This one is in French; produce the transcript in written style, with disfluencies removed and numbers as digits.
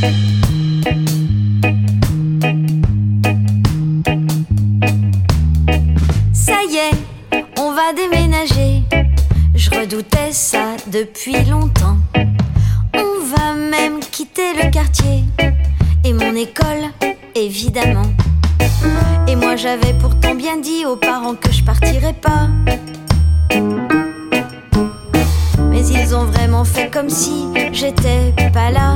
Ça y est, on va déménager. Je redoutais ça depuis longtemps. On va même quitter le quartier et mon école, évidemment. Et moi j'avais pourtant bien dit aux parents que je partirais pas. Mais ils ont vraiment fait comme si j'étais pas là.